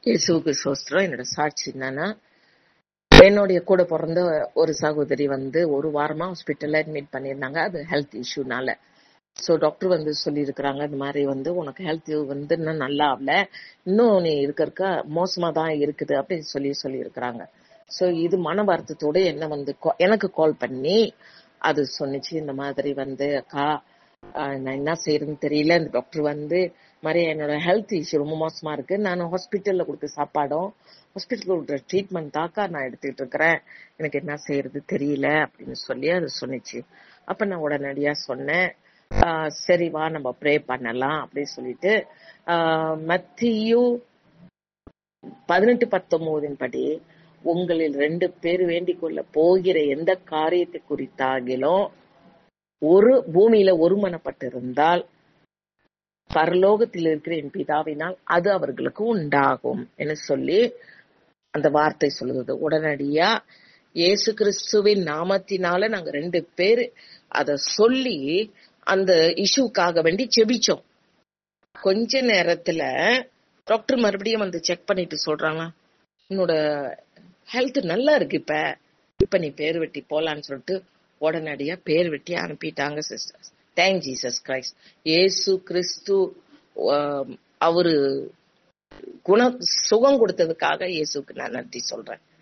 இயேசுவுக்கு சோஸ்திரம். என்னோட சாட்சி என்னன்னா, என்னுடைய கூட பிறந்த ஒரு சகோதரி ஒரு வாரமா ஹாஸ்பிட்டல்ல அட்மிட் பண்ணியிருந்தாங்க. அது ஹெல்த் இஷ்யூனால. ஸோ டாக்டர் சொல்லியிருக்கிறாங்க, இந்த மாதிரி உனக்கு ஹெல்த் இன்னும் நல்லா ஆகல, இன்னும் நீ இருக்க மோசமா தான் இருக்குது அப்படின்னு சொல்லியிருக்கிறாங்க. ஸோ இது மன வருத்தத்தோட என்ன எனக்கு கால் பண்ணி அது சொன்னிச்சு, இந்த மாதிரி அக்கா நான் என்ன செய்யறதுன்னு தெரியல, இந்த டாக்டர் மாதிரி என்னோட ஹெல்த் இஷ்யூ ரொம்ப மோசமா இருக்கு, நான் ஹாஸ்பிட்டல்ல கொடுத்த சாப்பாடும் ஹாஸ்பிட்டல் கொடுக்குற ட்ரீட்மெண்ட் தாக்கா நான் எடுத்துக்கிட்டு இருக்கிறேன், எனக்கு என்ன செய்யறது தெரியல அப்படின்னு சொல்லி அது சொன்னிச்சு. அப்ப நான் உடனடியா சொன்னேன், சரி வா நம்ம ப்ரே பண்ணலாம் அப்படின்னு சொல்லிட்டு மத்தேயு 18:19 படி உங்களில் 2 பேர் வேண்டிக் கொள்ள போகிற எந்த காரியத்தை குறித்தாகிலும் பூமியில ஒருமனப்பட்டிருந்தால் பரலோகத்தில் இருக்கிற என் பிதாவினால் அது அவர்களுக்கு உண்டாகும் என்று சொல்லி அந்த வார்த்தை சொல்லுது. உடனடியா இயேசு கிறிஸ்துவின் நாமத்தினால நாங்க 2 பேர் அத சொல்லி அந்த இஷ்யூக்காக வேண்டி செபிச்சோம். கொஞ்ச நேரத்துல டாக்டர் மறுபடியும் செக் பண்ணிட்டு சொல்றாங்க, உன்னோட ஹெல்த் நல்லா இருக்கு, இப்ப நீ பேர் வெட்டி போலான்னு சொல்லிட்டு உடனடியா பேர் வெட்டி அனுப்பிட்டாங்க சிஸ்டர்ஸ். Thank Jesus Christ. இயேசு கிறிஸ்து அவரு சுகம் கொடுத்ததுக்காக இயேசுக்கு நான் நன்றி சொல்றேன்.